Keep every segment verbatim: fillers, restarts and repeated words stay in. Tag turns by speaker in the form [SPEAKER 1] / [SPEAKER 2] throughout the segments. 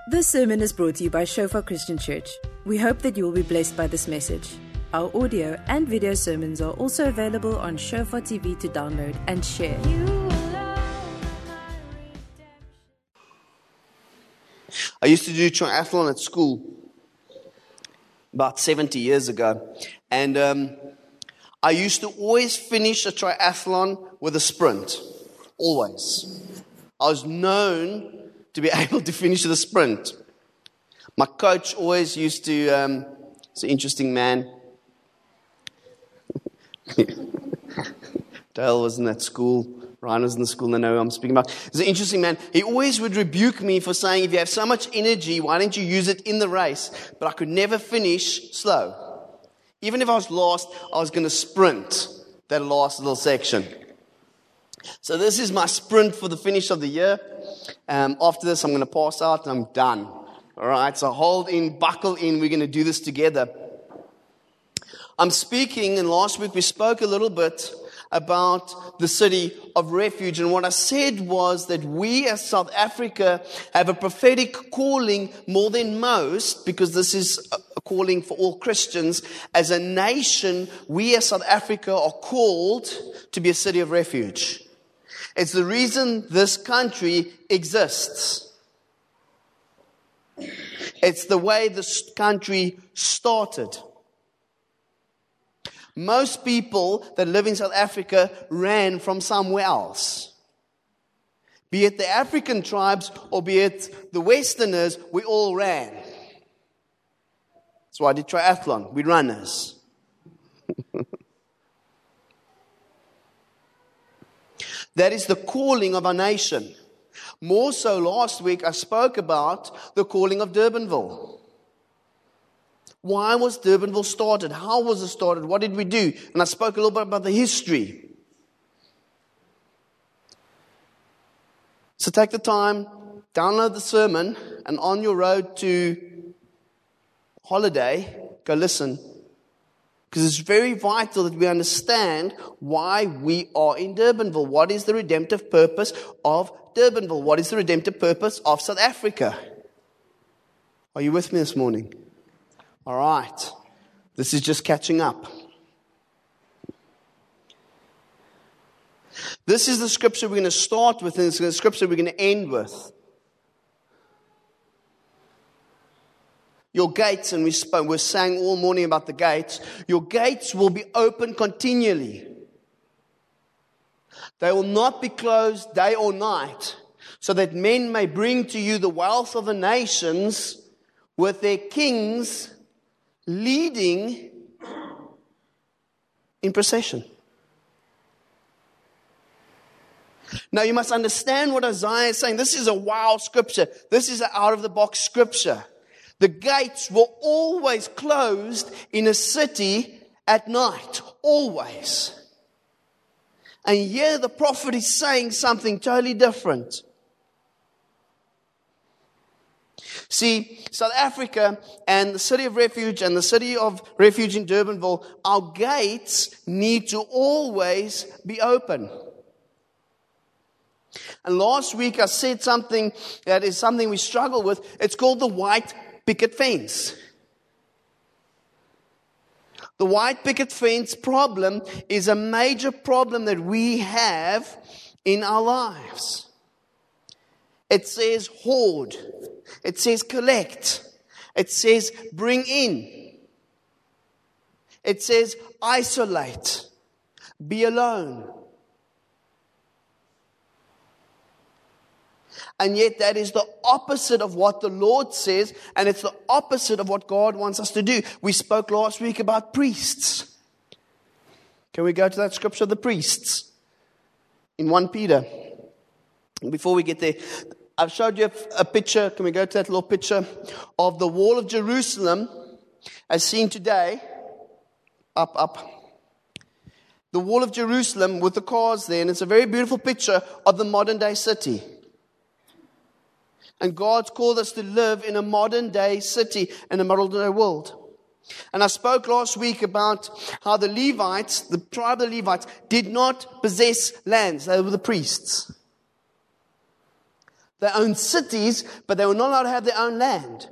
[SPEAKER 1] This sermon is brought to you by Shofar Christian Church. We hope that you will be blessed by this message. Our audio and video sermons are also available on Shofar T V to download and share.
[SPEAKER 2] I used to do triathlon at school about seventy years ago. And um, I used to always finish a triathlon with a sprint. Always. I was known to be able to finish the sprint. My coach always used to, um, he's an interesting man. Dale wasn't at school. Ryan was in the school. They know who I'm speaking about. He's an interesting man. He always would rebuke me for saying, if you have so much energy, why don't you use it in the race? But I could never finish slow. Even if I was lost, I was going to sprint that last little section. So this is my sprint for the finish of the year. Um, after this, I'm going to pass out and I'm done. All right, so hold in, buckle in. We're going to do this together. I'm speaking, and last week we spoke a little bit about the city of refuge. And what I said was that we as South Africa have a prophetic calling more than most, because this is a calling for all Christians. As a nation, we as South Africa are called to be a city of refuge. It's the reason this country exists. It's the way this country started. Most people that live in South Africa ran from somewhere else. Be it the African tribes or be it the Westerners, we all ran. That's why I did triathlon. We runners. That is the calling of our nation. More so, last week I spoke about the calling of Durbanville. Why was Durbanville started? How was it started? What did we do? And I spoke a little bit about the history. So take the time, download the sermon, and on your road to holiday, go listen. Because it's very vital that we understand why we are in Durbanville. What is the redemptive purpose of Durbanville? What is the redemptive purpose of South Africa? Are you with me this morning? All right. This is just catching up. This is the scripture we're going to start with, and it's the scripture we're going to end with. Your gates, and we spoke, we sang all morning about the gates. Your gates will be open continually. They will not be closed day or night, so that men may bring to you the wealth of the nations with their kings leading in procession. Now you must understand what Isaiah is saying. This is a wild scripture. This is an out-of-the-box scripture. The gates were always closed in a city at night. Always. And here the prophet is saying something totally different. See, South Africa and the city of refuge and the city of refuge in Durbanville, our gates need to always be open. And last week I said something that is something we struggle with. It's called the white picket fence. The white picket fence problem is a major problem that we have in our lives. It says hoard. It says collect. It says bring in. It says isolate. Be alone. And yet that is the opposite of what the Lord says, and it's the opposite of what God wants us to do. We spoke last week about priests. Can we go to that scripture of the priests? In First Peter. Before we get there, I've showed you a picture. Can we go to that little picture of the wall of Jerusalem as seen today? Up, up. The wall of Jerusalem with the cars there, and it's a very beautiful picture of the modern day city. And God's called us to live in a modern day city, in a modern day world. And I spoke last week about how the Levites, the tribe of the Levites, did not possess lands. They were the priests. They owned cities, but they were not allowed to have their own land.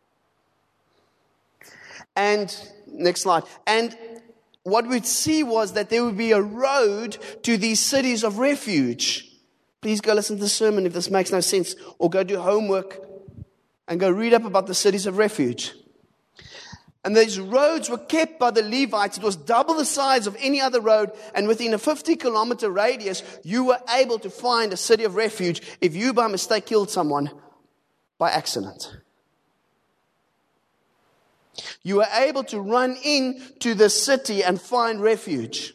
[SPEAKER 2] And, next slide. And what we'd see was that there would be a road to these cities of refuge. Please go listen to the sermon if this makes no sense, or go do homework and go read up about the cities of refuge. And these roads were kept by the Levites. It was double the size of any other road, and within a fifty kilometer radius, you were able to find a city of refuge if you by mistake killed someone by accident. You were able to run into the city and find refuge.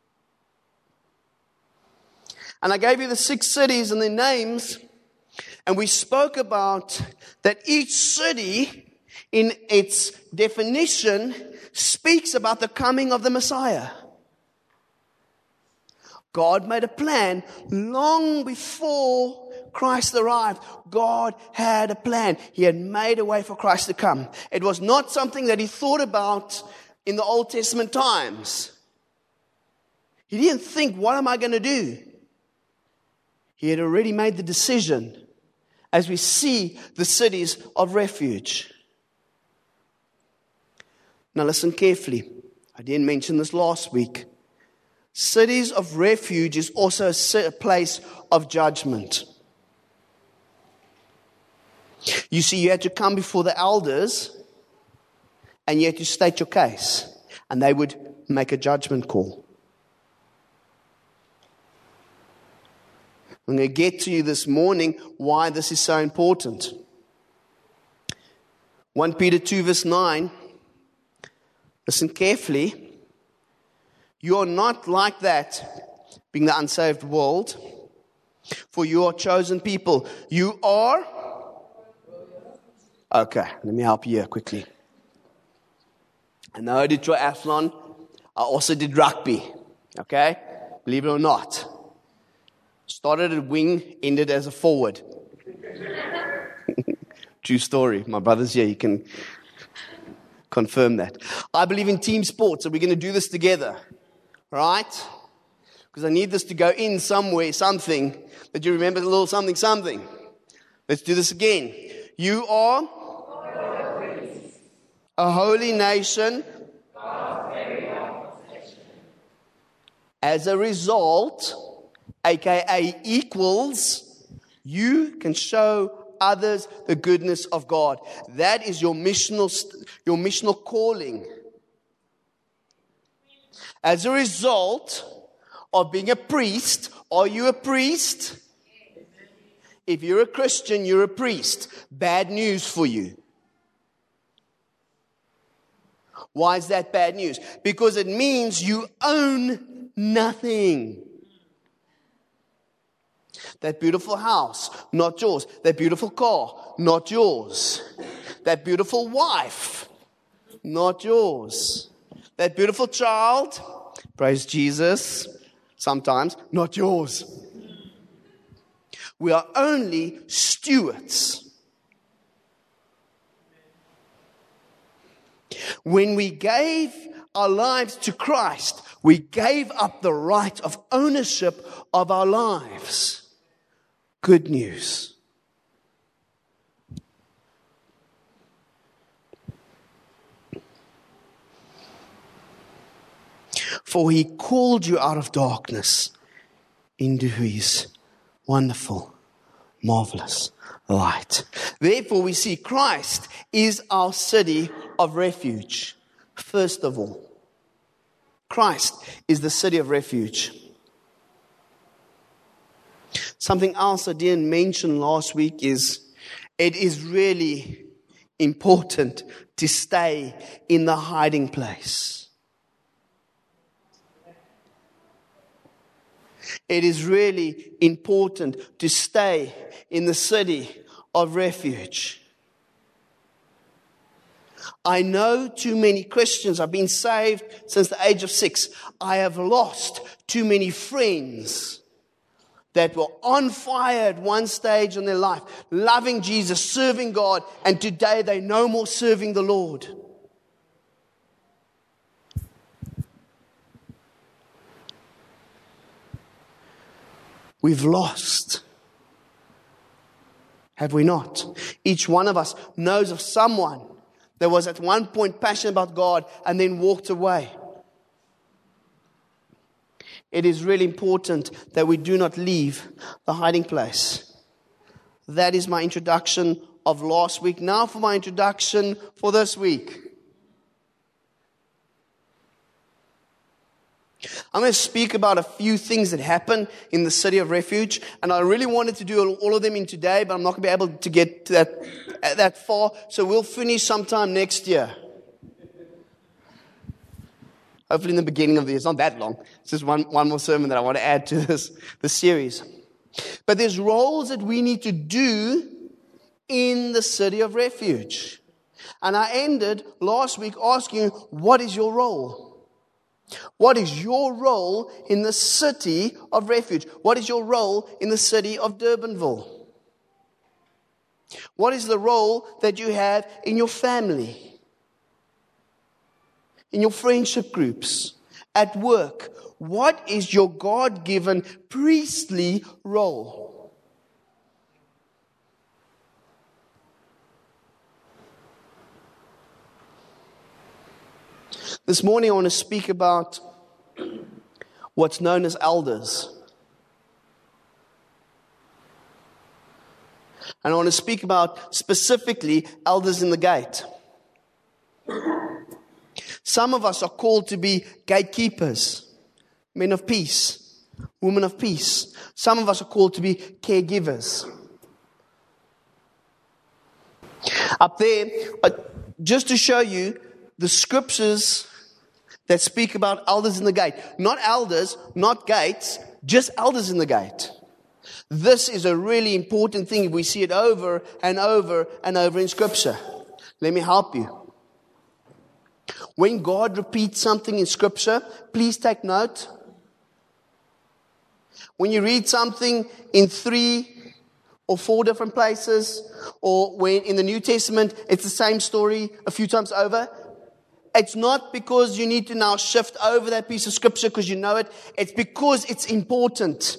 [SPEAKER 2] And I gave you the six cities and their names, and we spoke about that each city, in its definition, speaks about the coming of the Messiah. God made a plan long before Christ arrived. God had a plan. He had made a way for Christ to come. It was not something that he thought about in the Old Testament times. He didn't think, what am I going to do? He had already made the decision, as we see the cities of refuge. Now listen carefully. I didn't mention this last week. Cities of refuge is also a place of judgment. You see, you had to come before the elders and you had to state your case, and they would make a judgment call. I'm going to get to you this morning why this is so important. First Peter two verse nine. Listen carefully. You are not like that, being the unsaved world, for you are chosen people. You are... Okay, let me help you here quickly. I know I did triathlon. I also did rugby. Okay? Believe it or not. Started at wing, ended as a forward. True story. My brother's here. You can confirm that. I believe in team sports, so we're going to do this together. Right? Because I need this to go in somewhere, something, that you remember a little something, something. Let's do this again. You are a holy nation. As a result, aka equals, you can show others the goodness of God. That is your missional, your missional calling. As a result of being a priest, are you a priest? If you're a Christian, you're a priest. Bad news for you. Why is that bad news? Because it means you own nothing. That beautiful house, not yours. That beautiful car, not yours. That beautiful wife, not yours. That beautiful child, praise Jesus, sometimes, not yours. We are only stewards. When we gave our lives to Christ, we gave up the right of ownership of our lives. Good news. For he called you out of darkness into his wonderful, marvelous light. Therefore, we see Christ is our city of refuge. First of all, Christ is the city of refuge. Something else I didn't mention last week is it is really important to stay in the hiding place. It is really important to stay in the city of refuge. I know too many Christians. I've been saved since the age of six. I have lost too many friends that were on fire at one stage in their life, loving Jesus, serving God, and today they're no more serving the Lord. We've lost. Have we not? Each one of us knows of someone that was at one point passionate about God and then walked away. It is really important that we do not leave the hiding place. That is my introduction of last week. Now for my introduction for this week. I'm going to speak about a few things that happen in the City of Refuge, and I really wanted to do all of them in today, but I'm not going to be able to get to that, that far, so we'll finish sometime next year. Hopefully in the beginning of the year. It's not that long. It's just one, one more sermon that I want to add to this, this series. But there's roles that we need to do in the City of Refuge. And I ended last week asking you, what is your role? What is your role in the City of Refuge? What is your role in the city of Durbanville? What is the role that you have in your family? In your friendship groups? At work? What is your God-given priestly role? This morning I want to speak about what's known as elders. And I want to speak about specifically elders in the gate. Some of us are called to be gatekeepers, men of peace, women of peace. Some of us are called to be caregivers. Up there, uh, just to show you the scriptures that speak about elders in the gate. Not elders, not gates, just elders in the gate. This is a really important thing. We see it over and over and over in Scripture. Let me help you. When God repeats something in Scripture, please take note. When you read something in three or four different places, or when in the New Testament it's the same story a few times over, it's not because you need to now shift over that piece of Scripture because you know it. It's because it's important.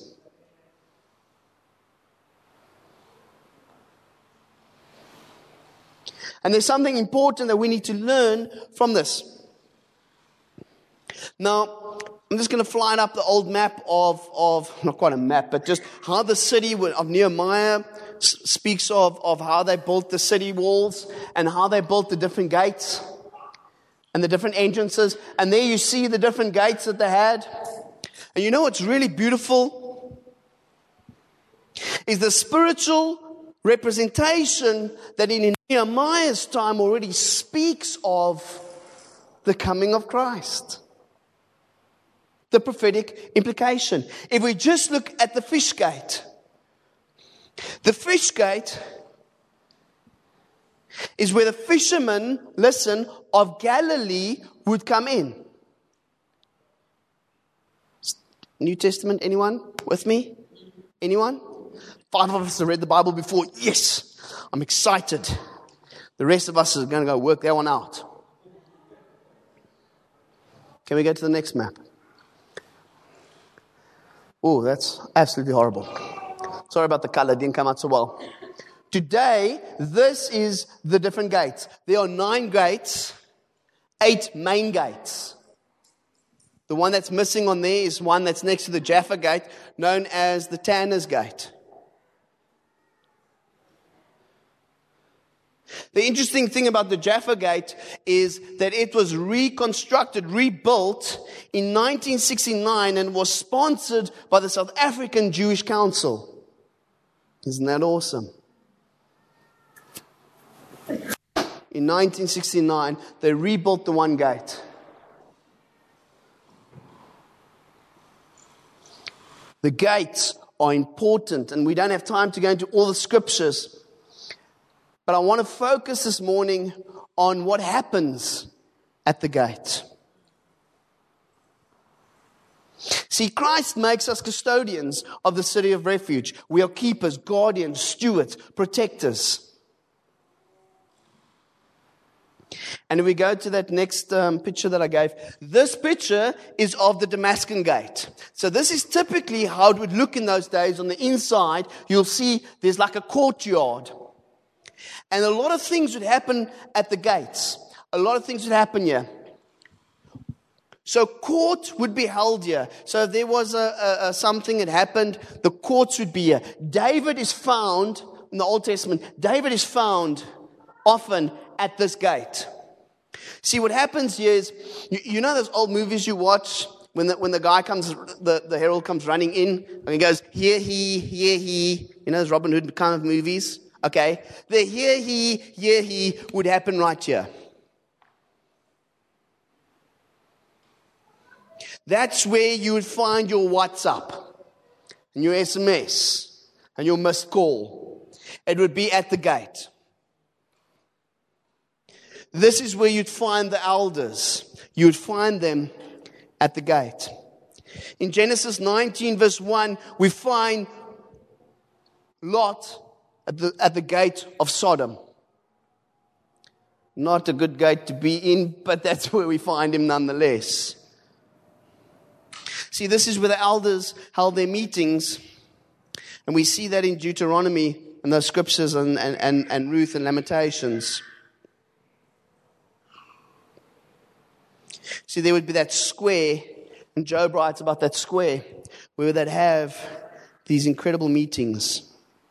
[SPEAKER 2] And there's something important that we need to learn from this. Now, I'm just going to fly up the old map of, of, not quite a map, but just how the city of Nehemiah speaks of, of how they built the city walls and how they built the different gates and the different entrances. And there you see the different gates that they had. And you know what's really beautiful? Is the spiritual representation that in Nehemiah's time already speaks of the coming of Christ. The prophetic implication. If we just look at the fish gate, the fish gate is where the fishermen, listen, of Galilee would come in. New Testament, anyone with me? Anyone? Five of us have read the Bible before. Yes, I'm excited. The rest of us are going to go work that one out. Can we go to the next map? Oh, that's absolutely horrible. Sorry about the color, it didn't come out so well. Today, this is the different gates. There are nine gates, eight main gates. The one that's missing on there is one that's next to the Jaffa gate, known as the Tanner's Gate. The interesting thing about the Jaffa Gate is that it was reconstructed, rebuilt in nineteen sixty-nine and was sponsored by the South African Jewish Council. Isn't that awesome? In nineteen sixty-nine, they rebuilt the one gate. The gates are important, and we don't have time to go into all the scriptures. But I want to focus this morning on what happens at the gate. See, Christ makes us custodians of the city of refuge. We are keepers, guardians, stewards, protectors. And And if we go to that next um, picture that I gave, this picture is of the Damascus Gate. So this is typically how it would look in those days. On the inside, you'll see there's like a courtyard. And a lot of things would happen at the gates. A lot of things would happen here. So court would be held here. So if there was a, a, a something that happened, the courts would be here. David is found, in the Old Testament, David is found often at this gate. See, what happens here is, you, you know those old movies you watch, when the, when the guy comes, the, the herald comes running in, and he goes, here he, here he, you know those Robin Hood kind of movies? Okay, the here he, here he would happen right here. That's where you would find your WhatsApp and your S M S and your missed call. It would be at the gate. This is where you'd find the elders. You would find them at the gate. In Genesis nineteen verse one, we find Lot at the, at the gate of Sodom. Not a good gate to be in, but that's where we find him nonetheless. See, this is where the elders held their meetings. And we see that in Deuteronomy and those scriptures and, and, and, and Ruth and Lamentations. See, there would be that square, and Job writes about that square, where they'd have these incredible meetings.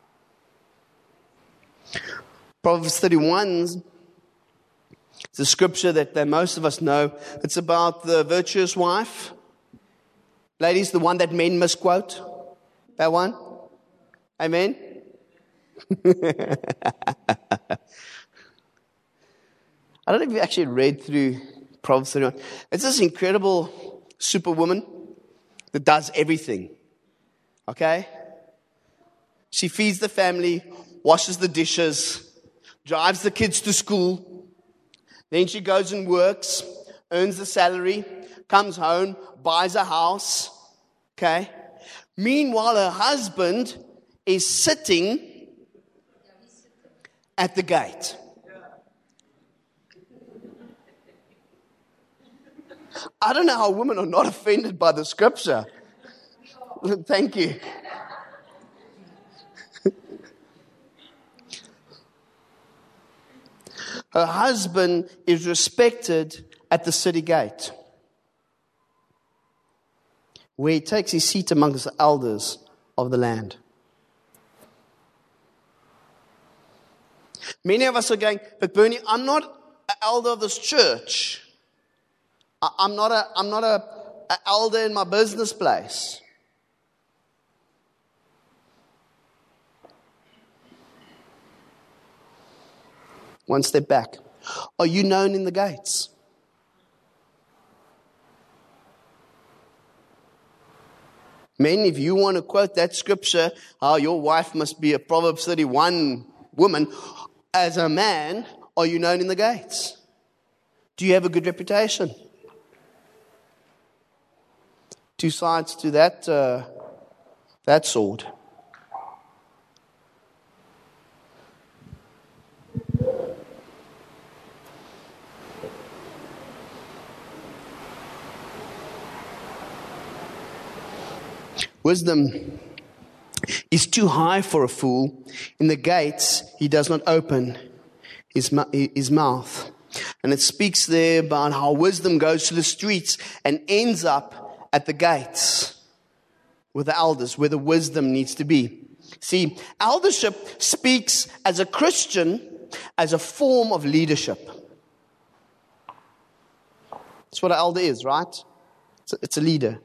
[SPEAKER 2] Proverbs thirty-one is a scripture that, that most of us know. It's about the virtuous wife. Ladies, the one that men misquote. That one? Amen? I don't know if you actually read through Proverbs thirty-one. It's this incredible superwoman that does everything. Okay? She feeds the family, washes the dishes, drives the kids to school. Then she goes and works, earns the salary, comes home, buys a house. Okay? Meanwhile, her husband is sitting at the gate. I don't know how women are not offended by the scripture. Thank you. Her husband is respected at the city gate, where he takes his seat amongst the elders of the land. Many of us are going, but Bernie, I'm not an elder of this church. I'm not a, I'm not a, a elder in my business place. One step back. Are you known in the gates? Men, if you want to quote that scripture, how your wife must be a Proverbs thirty-one woman, as a man, are you known in the gates? Do you have a good reputation? Two sides to that, uh, that sword. Wisdom is too high for a fool. In the gates, he does not open his, his mouth. And it speaks there about how wisdom goes to the streets and ends up at the gates with the elders, where the wisdom needs to be. See, eldership speaks as a Christian as a form of leadership. That's what an elder is, right? It's a, it's a leader.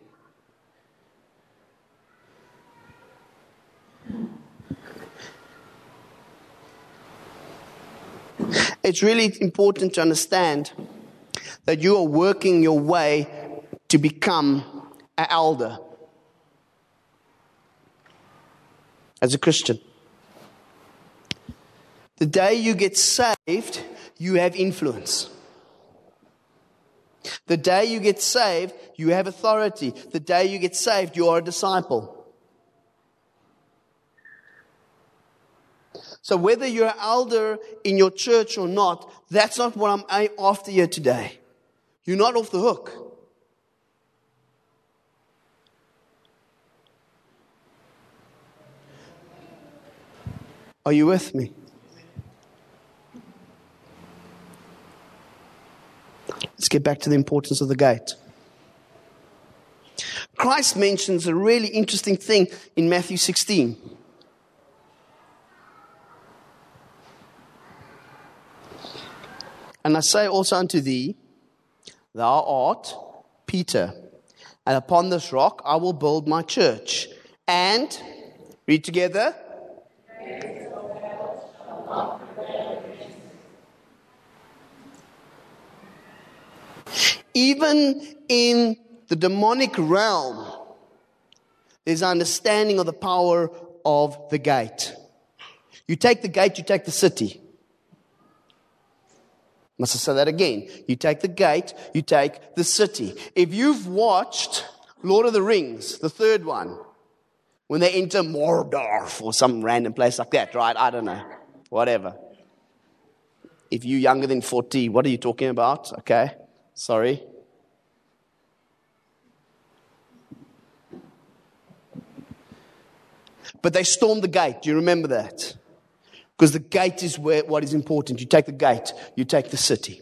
[SPEAKER 2] It's really important to understand that you are working your way to become an elder as a Christian. The day you get saved, you have influence. The day you get saved, you have authority. The day you get saved, you are a disciple. So whether you're an elder in your church or not, that's not what I'm after here today. You're not off the hook. Are you with me? Let's get back to the importance of the gate. Christ mentions a really interesting thing in Matthew sixteen. And I say also unto thee, thou art Peter, and upon this rock I will build my church. And, read together. Even in the demonic realm, there's understanding of the power of the gate. You take the gate, you take the city. Must I say that again? You take the gate, you take the city. If you've watched Lord of the Rings, the third one, when they enter Mordor or some random place like that, right? I don't know. Whatever. If you're younger than forty, what are you talking about? Okay. Sorry. But they stormed the gate. Do you remember that? Because the gate is where what is important. You take the gate, you take the city.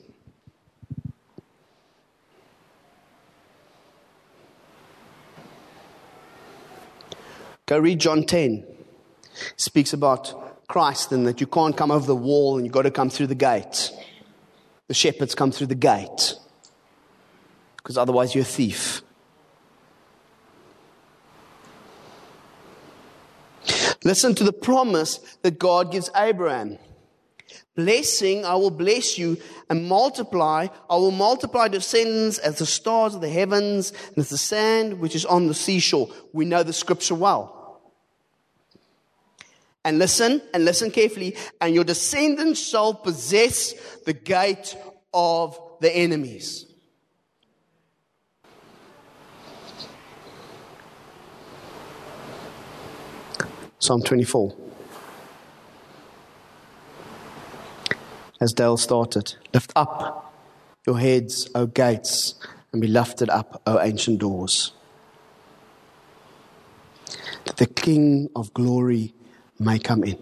[SPEAKER 2] Go read John ten. It speaks about Christ and that you can't come over the wall and you've got to come through the gate. The shepherds come through the gate. Because otherwise you're a thief. Listen to the promise that God gives Abraham. Blessing, I will bless you, and multiply, I will multiply descendants as the stars of the heavens and as the sand which is on the seashore. We know the scripture well. And listen, and listen carefully, and your descendants shall possess the gate of the enemies. Psalm twenty-four. As Dale started, lift up your heads, O gates, and be lifted up, O ancient doors, that the King of glory may come in.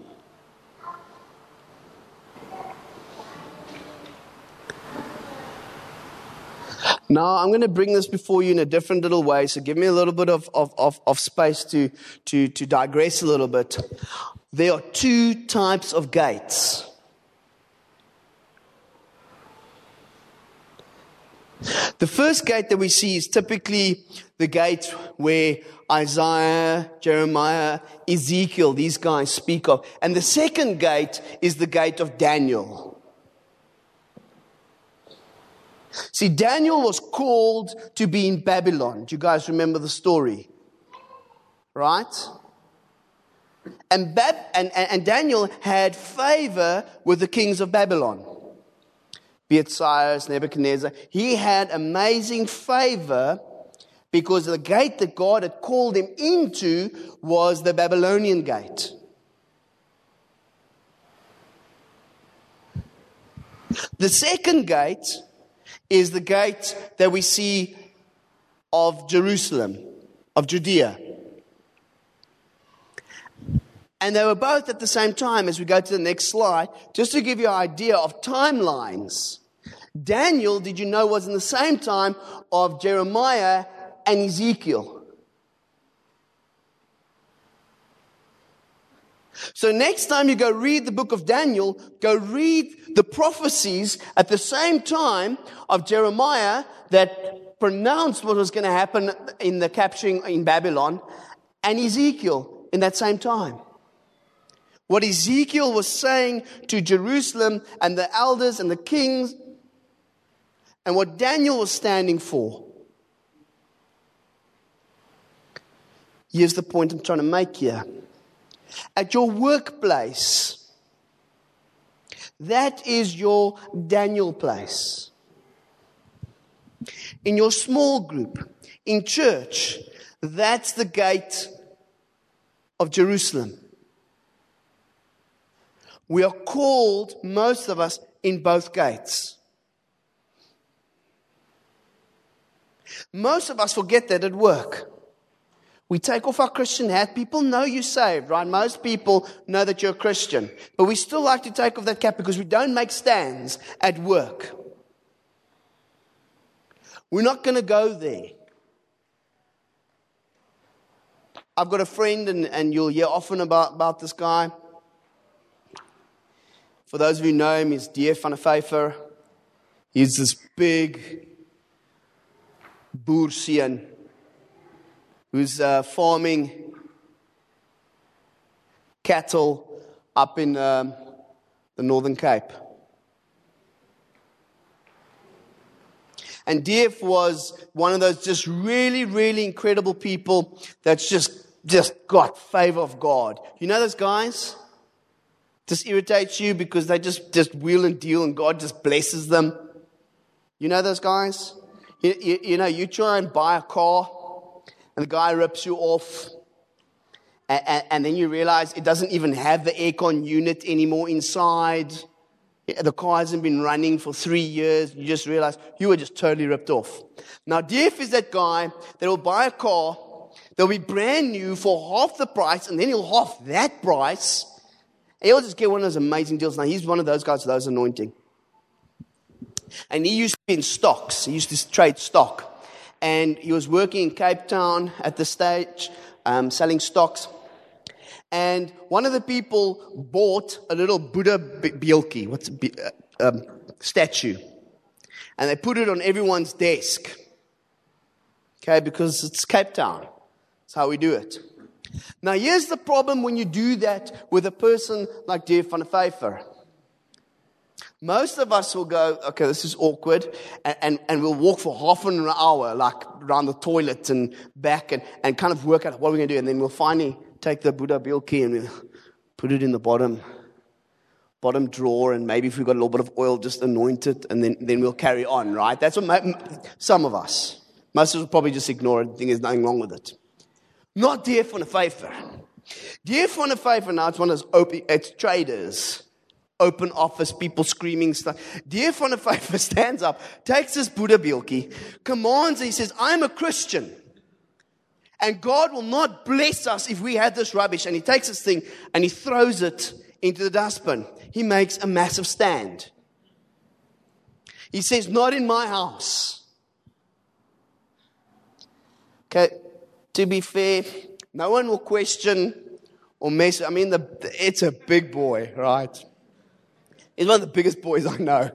[SPEAKER 2] Now, I'm going to bring this before you in a different little way, so give me a little bit of, of, of, of space to, to, to digress a little bit. There are two types of gates. The first gate that we see is typically the gate where Isaiah, Jeremiah, Ezekiel, these guys speak of. And the second gate is the gate of Daniel. See, Daniel was called to be in Babylon. Do you guys remember the story? Right? And, Bab- and, and, and Daniel had favor with the kings of Babylon. Be it Cyrus, Nebuchadnezzar. He had amazing favor because the gate that God had called him into was the Babylonian gate. The second gate is the gate that we see of Jerusalem, of Judea. And they were both at the same time. As we go to the next slide, just to give you an idea of timelines. Daniel, did you know, was in the same time of Jeremiah and Ezekiel. So next time you go read the book of Daniel, go read the prophecies at the same time of Jeremiah that pronounced what was going to happen in the capturing in Babylon, and Ezekiel in that same time. What Ezekiel was saying to Jerusalem and the elders and the kings, and what Daniel was standing for. Here's the point I'm trying to make here. At your workplace, that is your Daniel place. In your small group, in church, that's the gate of Jerusalem. We are called, most of us, in both gates. Most of us forget that at work. We take off our Christian hat. People know you're saved, right? Most people know that you're a Christian. But we still like to take off that cap because we don't make stands at work. We're not going to go there. I've got a friend, and, and you'll hear often about, about this guy. For those of you who know him, he's D F van der Vyver. He's this big boerseun who's uh, farming cattle up in um, the Northern Cape. And D F was one of those just really, really incredible people that's just, just got favor of God. You know those guys? Just irritates you because they just, just wheel and deal and God just blesses them. You know those guys? You, you, you know, you try and buy a car and the guy rips you off. And, and, and then you realize it doesn't even have the aircon unit anymore inside. The car hasn't been running for three years. You just realize you were just totally ripped off. Now, D F is that guy that will buy a car. They'll be brand new for half the price, and then he'll half that price. And he'll just get one of those amazing deals. Now, he's one of those guys with those anointing. And he used to be in stocks. He used to trade stock. And he was working in Cape Town at the stage, um, selling stocks. And one of the people bought a little Buddha Bielki, what's a um, statue. And they put it on everyone's desk. Okay, because it's Cape Town. That's how we do it. Now, here's the problem when you do that with a person like D F van der Vyver. Most of us will go, okay, this is awkward, and, and, and we'll walk for half an hour, like around the toilet and back, and, and kind of work out what we're going to do. And then we'll finally take the Buddha Bielki and we'll put it in the bottom bottom drawer, and maybe if we've got a little bit of oil, just anoint it, and then, then we'll carry on, right? That's what my, some of us. Most of us will probably just ignore it and think there's nothing wrong with it. Not D F van der Vyver. D F van der Vyver now, it's one of those open, it's traders. Open office, people screaming stuff. D F van der Vyver stands up, takes his Buddha Bielki, commands, and he says, I'm a Christian. And God will not bless us if we had this rubbish. And he takes this thing and he throws it into the dustbin. He makes a massive stand. He says, not in my house. Okay, to be fair, no one will question or mess. I mean, the, it's a big boy, right? He's one of the biggest boys I know.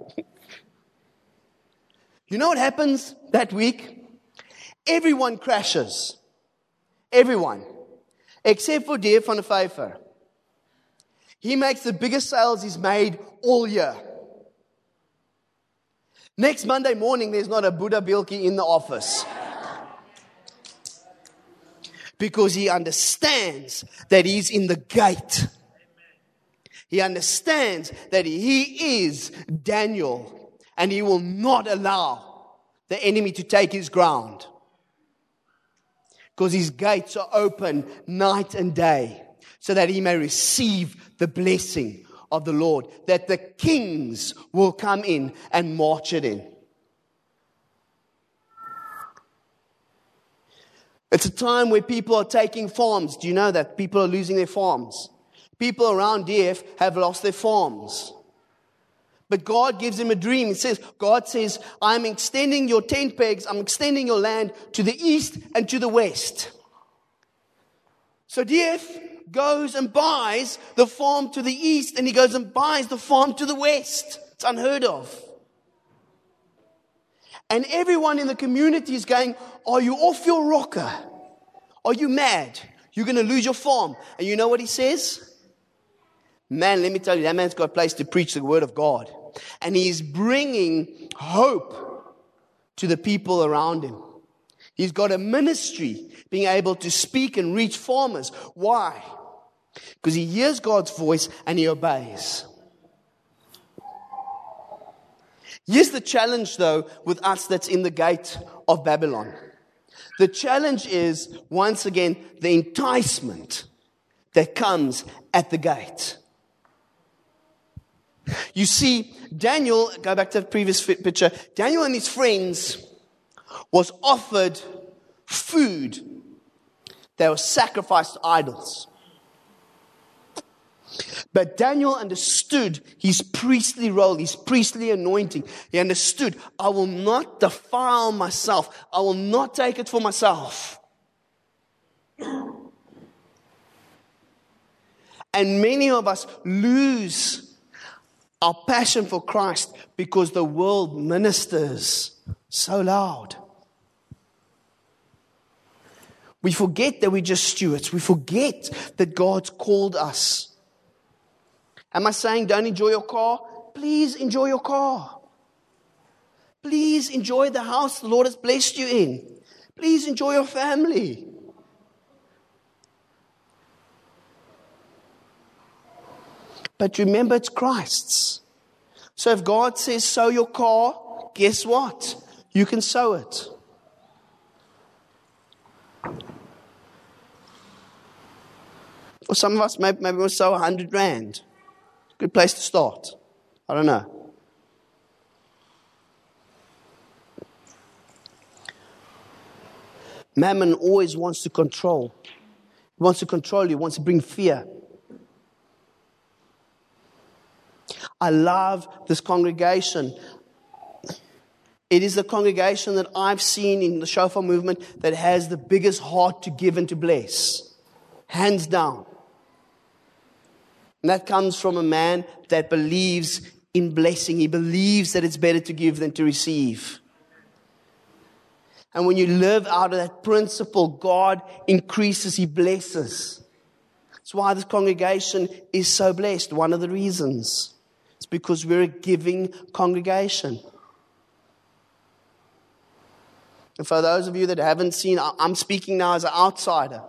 [SPEAKER 2] You know what happens that week? Everyone crashes. Everyone. Except for D F van der Vyver. He makes the biggest sales he's made all year. Next Monday morning, there's not a Buddha Bielki in the office. Because he understands that he's in the gate. He understands that he is Daniel, and he will not allow the enemy to take his ground. Because his gates are open night and day, so that he may receive the blessing of the Lord, that the kings will come in and march it in. It's a time where people are taking farms. Do you know that? People are losing their farms. People around D F have lost their farms. But God gives him a dream. He says, God says, I'm extending your tent pegs, I'm extending your land to the east and to the west. So D F goes and buys the farm to the east, and he goes and buys the farm to the west. It's unheard of. And everyone in the community is going, are you off your rocker? Are you mad? You're going to lose your farm. And you know what he says? Man, let me tell you, that man's got a place to preach the word of God. And he's bringing hope to the people around him. He's got a ministry being able to speak and reach farmers. Why? Because he hears God's voice and he obeys. Here's the challenge, though, with us that's in the gate of Babylon. The challenge is, once again, the enticement that comes at the gate. You see, Daniel, go back to the previous picture, Daniel and his friends was offered food that was sacrificed to idols. But Daniel understood his priestly role, his priestly anointing. He understood, I will not defile myself. I will not take it for myself. And many of us lose our passion for Christ because the world ministers so loud. We forget that we're just stewards. We forget that God's called us. Am I saying don't enjoy your car? Please enjoy your car. Please enjoy the house the Lord has blessed you in. Please enjoy your family. But remember, it's Christ's. So if God says sow your car, guess what? You can sow it. For some of us, maybe, maybe we'll sow a hundred rand. Good place to start. I don't know. Mammon always wants to control. He wants to control you. He wants to bring fear. I love this congregation. It is the congregation that I've seen in the Shofar movement that has the biggest heart to give and to bless. Hands down. And that comes from a man that believes in blessing. He believes that it's better to give than to receive. And when you live out of that principle, God increases, He blesses. That's why this congregation is so blessed. One of the reasons. It's because we're a giving congregation. And for those of you that haven't seen, I'm speaking now as an outsider.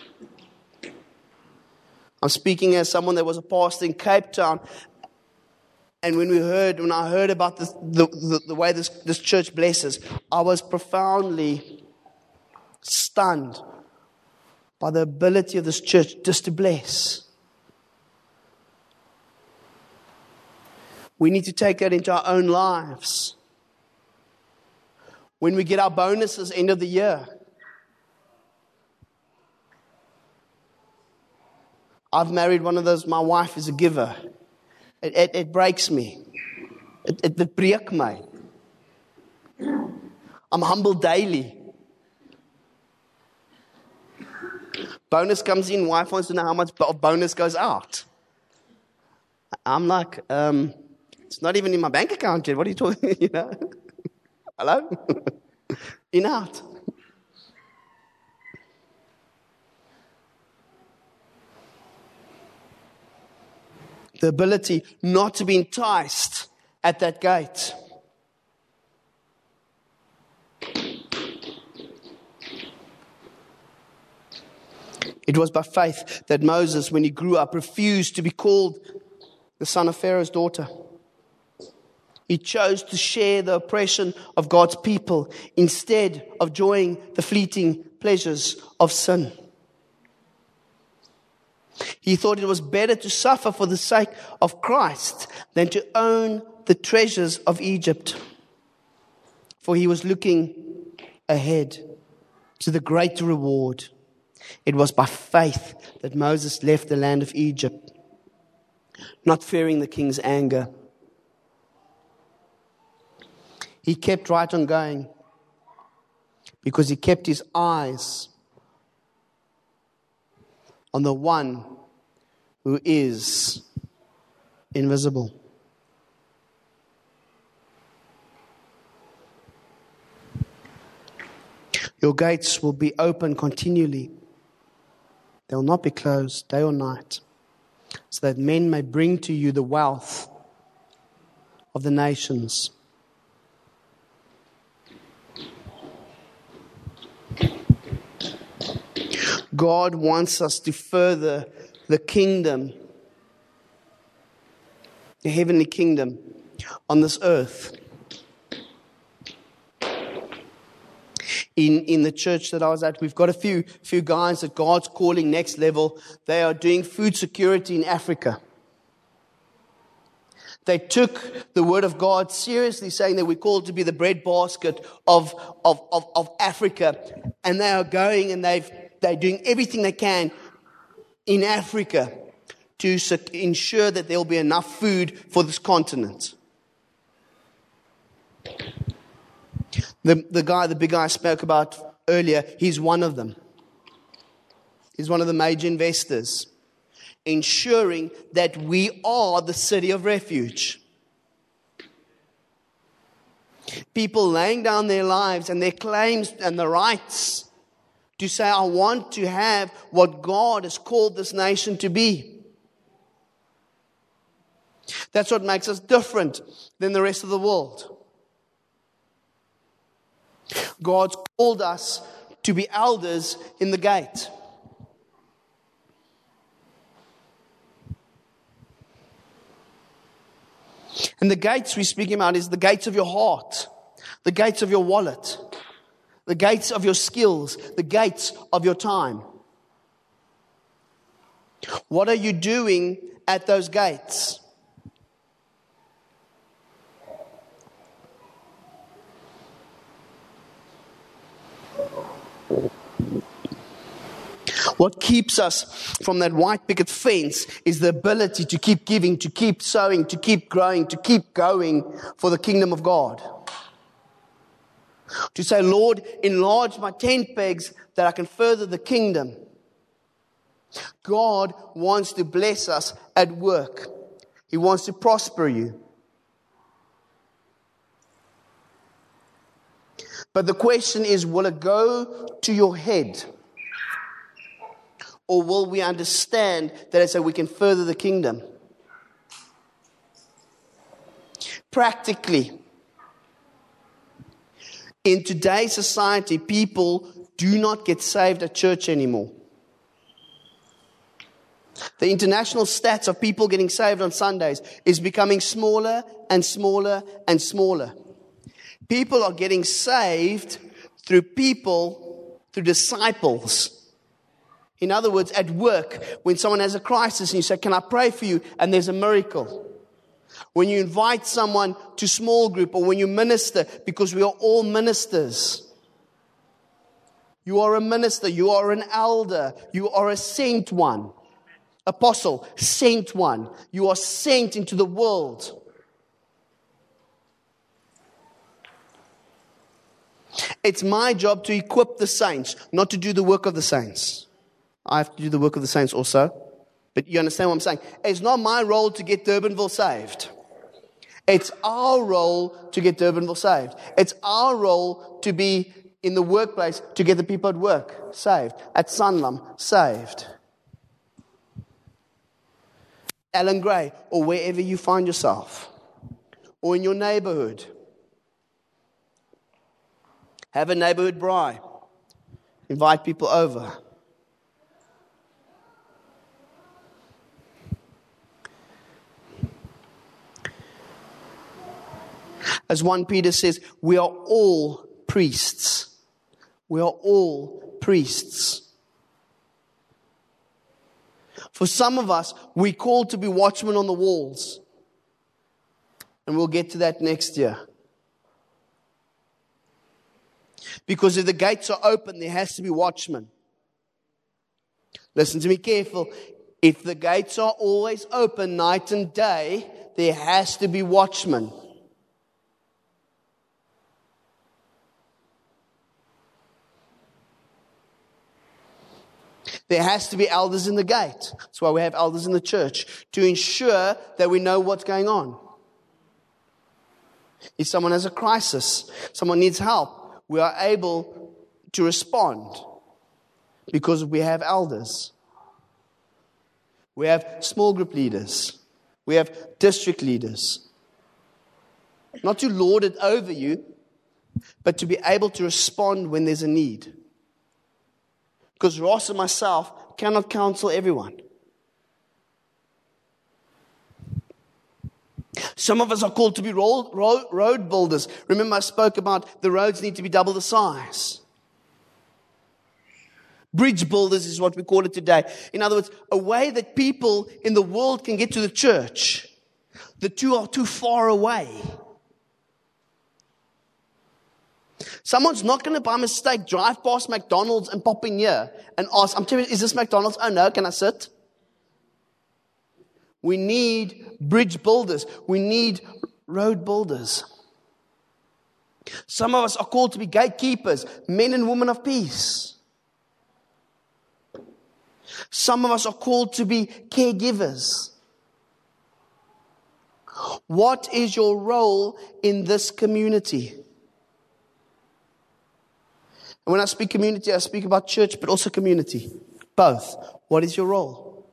[SPEAKER 2] I'm speaking as someone that was a pastor in Cape Town. And when we heard, when I heard about this, the, the, the way this, this church blesses, I was profoundly stunned by the ability of this church just to bless. We need to take that into our own lives. When we get our bonuses end of the year, I've married one of those, my wife is a giver. It, it, it breaks me. It, it, it breaks me. I'm humble daily. Bonus comes in, wife wants to know how much bonus goes out. I'm like, um, it's not even in my bank account yet. What are you talking, you know? Hello? In out. The ability not to be enticed at that gate. It was by faith that Moses, when he grew up, refused to be called the son of Pharaoh's daughter. He chose to share the oppression of God's people instead of enjoying the fleeting pleasures of sin. He thought it was better to suffer for the sake of Christ than to own the treasures of Egypt. For he was looking ahead to the great reward. It was by faith that Moses left the land of Egypt, not fearing the king's anger. He kept right on going because he kept his eyes on the one who is invisible. Your gates will be open continually. They will not be closed day or night, so that men may bring to you the wealth of the nations. God wants us to further the kingdom, the heavenly kingdom on this earth. In, in the church that I was at, we've got a few, few guys that God's calling next level. They are doing food security in Africa. They took the word of God seriously, saying that we're called to be the breadbasket of, of, of, of Africa. And they are going and they've, they're doing everything they can in Africa to ensure that there will be enough food for this continent. The, the guy, the big guy I spoke about earlier, he's one of them. He's one of the major investors, ensuring that we are the city of refuge. People laying down their lives and their claims and the rights to say, I want to have what God has called this nation to be. That's what makes us different than the rest of the world. God's called us to be elders in the gate. And the gates we're speaking about is the gates of your heart, the gates of your wallet, the gates of your skills, the gates of your time. What are you doing at those gates? What keeps us from that white picket fence is the ability to keep giving, to keep sowing, to keep growing, to keep going for the kingdom of God. To say, Lord, enlarge my tent pegs that I can further the kingdom. God wants to bless us at work. He wants to prosper you. But the question is, will it go to your head? Or will we understand that it's so we can further the kingdom? Practically, in today's society, people do not get saved at church anymore. The international stats of people getting saved on Sundays is becoming smaller and smaller and smaller. People are getting saved through people, through disciples. In other words, at work, when someone has a crisis and you say, can I pray for you? And there's a miracle. When you invite someone to small group or when you minister, because we are all ministers. You are a minister. You are an elder. You are a sent one. Apostle, sent one. You are sent into the world. It's my job to equip the saints, not to do the work of the saints. I have to do the work of the saints also. But you understand what I'm saying? It's not my role to get Durbanville saved. It's our role to get Durbanville saved. It's our role to be in the workplace to get the people at work saved. At Sanlam, saved. Alan Gray, or wherever you find yourself. Or in your neighborhood. Have a neighborhood braai. Invite people over. As First Peter says, we are all priests. We are all priests. For some of us, we're called to be watchmen on the walls. And we'll get to that next year. Because if the gates are open, there has to be watchmen. Listen to me careful. If the gates are always open night and day, there has to be watchmen. There has to be elders in the gate. That's why we have elders in the church, to ensure that we know what's going on. If someone has a crisis, someone needs help, we are able to respond because we have elders. We have small group leaders. We have district leaders. Not to lord it over you, but to be able to respond when there's a need. Because Ross and myself cannot counsel everyone. Some of us are called to be road, road, road builders. Remember I spoke about the roads need to be double the size. Bridge builders is what we call it today. In other words, a way that people in the world can get to the church. The two are too far away. Someone's not going to, by mistake, drive past McDonald's and pop in here and ask, I'm telling you, is this McDonald's? Oh no, can I sit? We need bridge builders. We need road builders. Some of us are called to be gatekeepers, men and women of peace. Some of us are called to be caregivers. What is your role in this community? And when I speak community, I speak about church, but also community. Both. What is your role?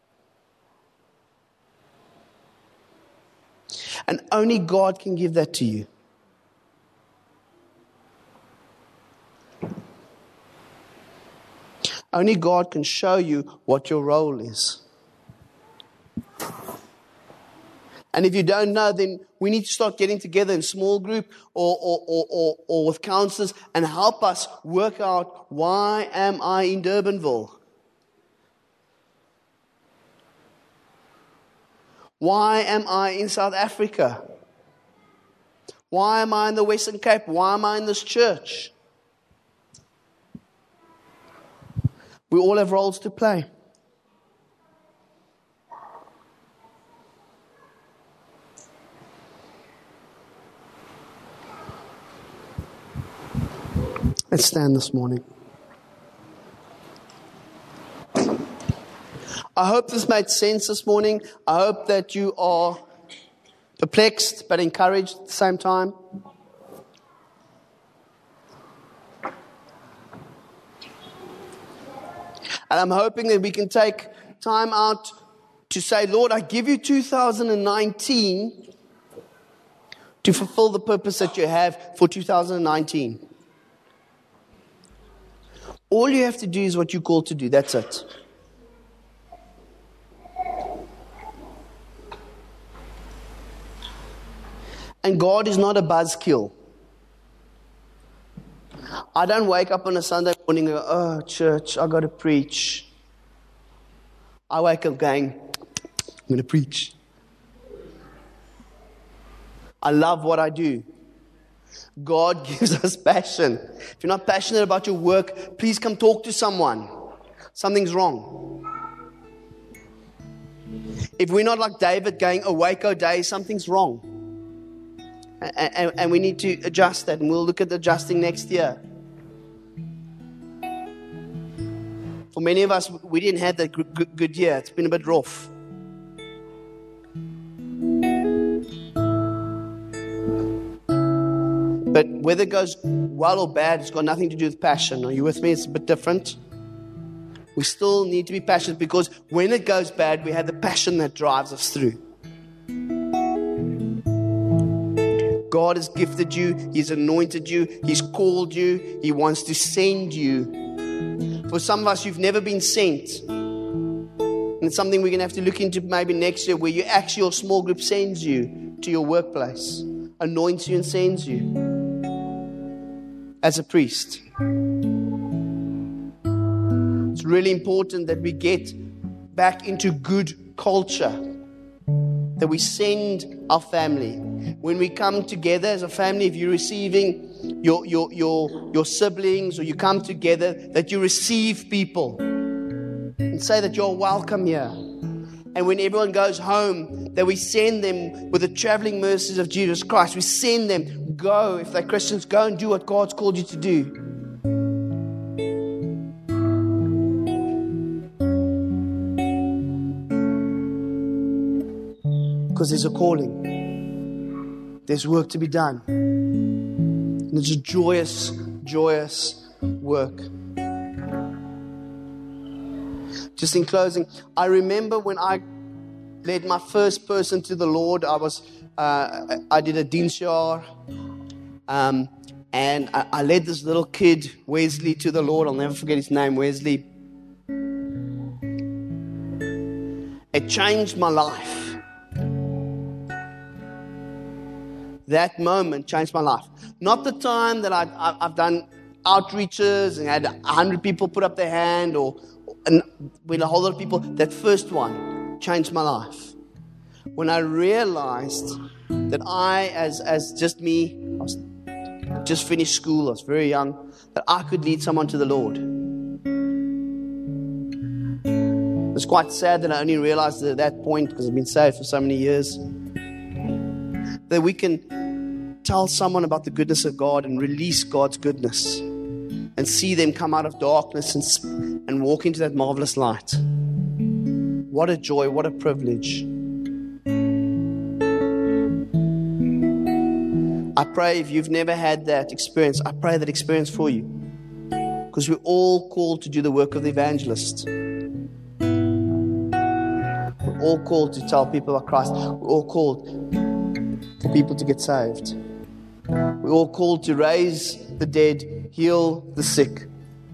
[SPEAKER 2] And only God can give that to you. Only God can show you what your role is. And if you don't know, then we need to start getting together in small group or, or, or, or, or with counselors and help us work out, why am I in Durbanville? Why am I in South Africa? Why am I in the Western Cape? Why am I in this church? We all have roles to play. Let's stand this morning. I hope this made sense this morning. I hope that you are perplexed but encouraged at the same time. And I'm hoping that we can take time out to say, Lord, I give you two thousand nineteen to fulfill the purpose that you have for two thousand nineteen. All you have to do is what you're called to do. That's it. And God is not a buzzkill. I don't wake up on a Sunday morning and go, oh, church, I got to preach. I wake up going, I'm going to preach. I love what I do. God gives us passion. If you're not passionate about your work, please come talk to someone. Something's wrong. If we're not like David going, awake, O day, something's wrong. And, and, and we need to adjust that, and we'll look at adjusting next year. For many of us, we didn't have that good, good year. It's been a bit rough. But whether it goes well or bad, it's got nothing to do with passion. Are you with me? It's a bit different. We still need to be passionate, because when it goes bad, we have the passion that drives us through. God has gifted you. He's anointed you. He's called you. He wants to send you. For some of us, you've never been sent. And it's something we're going to have to look into maybe next year, where you actually, your small group sends you to your workplace, anoints you and sends you as a priest. It's really important that we get back into good culture, that we send our family. When we come together as a family, if you're receiving your, your, your, your siblings, or you come together, that you receive people and say that you're welcome here. And when everyone goes home, that we send them with the traveling mercies of Jesus Christ. We send them, go, if they're Christians, go and do what God's called you to do. Because there's a calling. There's work to be done. And it's a joyous, joyous work. Just in closing, I remember when I led my first person to the Lord, I was, uh, I did a diensjaar, um, and I, I led this little kid, Wesley, to the Lord. I'll never forget his name, Wesley. It changed my life. That moment changed my life. Not the time that I've, I've done outreaches and had a hundred people put up their hand, or and with a whole lot of people. That first one changed my life. when I realized that I, as, as just me, I was just finished school, I was very young, that I could lead someone to the Lord. It's quite sad that I only realized it at that point, because I've been saved for so many years, that we can tell someone about the goodness of God and release God's goodness and see them come out of darkness and, and walk into that marvelous light. What a joy, what a privilege. I pray if you've never had that experience, I pray that experience for you. Because we're all called to do the work of the evangelist. We're all called to tell people about Christ. We're all called for people to get saved. We're all called to raise the dead, heal the sick.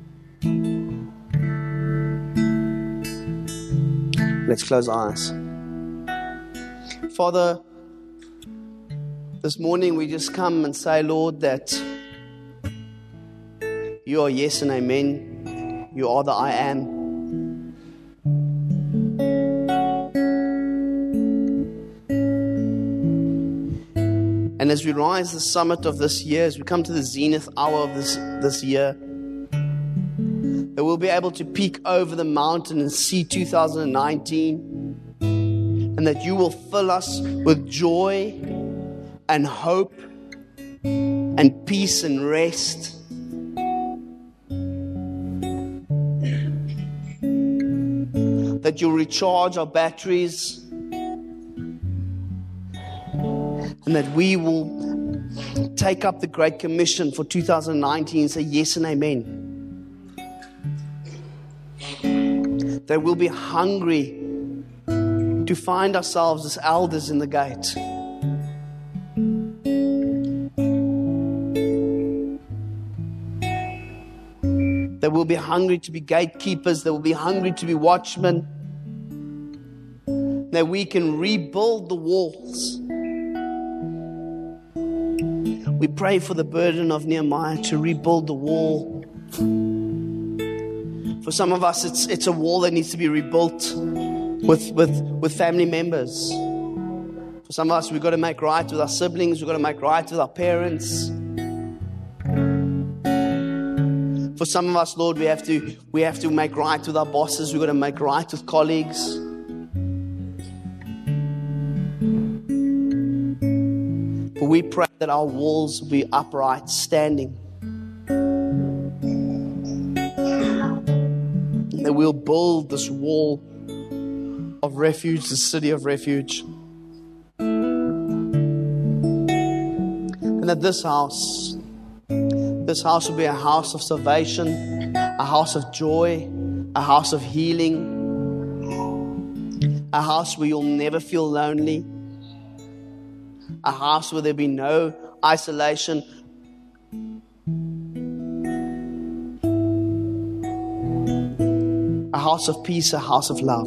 [SPEAKER 2] Let's close our eyes. Father, this morning we just come and say, Lord, that you are yes and amen. You are the I am. And as we rise the summit of this year, as we come to the zenith hour of this, this year, that we'll be able to peek over the mountain and see two thousand nineteen, and that you will fill us with joy and hope and peace and rest. That you'll recharge our batteries, and that we will take up the Great Commission for two thousand nineteen and say yes and amen. That we'll be hungry to find ourselves as elders in the gate. That we'll be hungry to be gatekeepers. That we'll be hungry to be watchmen. That we can rebuild the walls. We pray for the burden of Nehemiah to rebuild the wall. For some of us, it's it's a wall that needs to be rebuilt with, with, with family members. For some of us, we've got to make right with our siblings. We've got to make right with our parents. For some of us, Lord, we have to we have to make right with our bosses. We've got to make right with colleagues. But we pray that our walls will be upright, standing. That we'll build this wall of refuge, the city of refuge. And that this house, this house will be a house of salvation, a house of joy, a house of healing, a house where you'll never feel lonely, a house where there'll be no isolation. A house of peace, a house of love.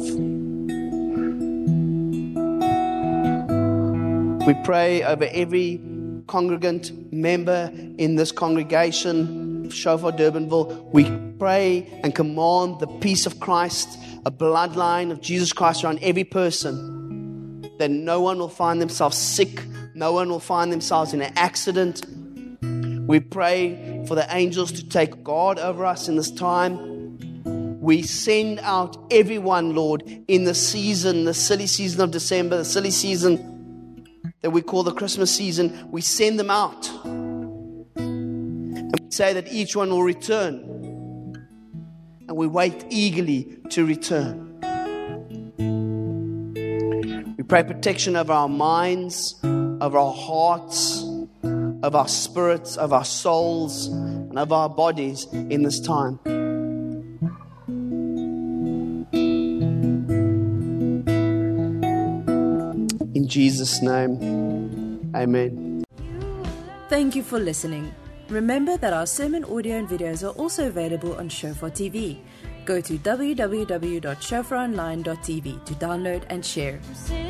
[SPEAKER 2] We pray over every congregant member in this congregation, Shofar Durbanville. We pray and command the peace of Christ, a bloodline of Jesus Christ around every person, that no one will find themselves sick, no one will find themselves in an accident. We pray for the angels to take guard over us in this time. We send out everyone, Lord, in the season, the silly season of December, the silly season that we call the Christmas season. We send them out. And we say that each one will return. And we wait eagerly to return. We pray protection over our minds, over our hearts, of our spirits, of our souls, and of our bodies in this time. In Jesus' name, amen.
[SPEAKER 1] Thank you for listening. Remember that our sermon audio and videos are also available on Shofar T V. Go to w w w dot shofar online dot t v to download and share.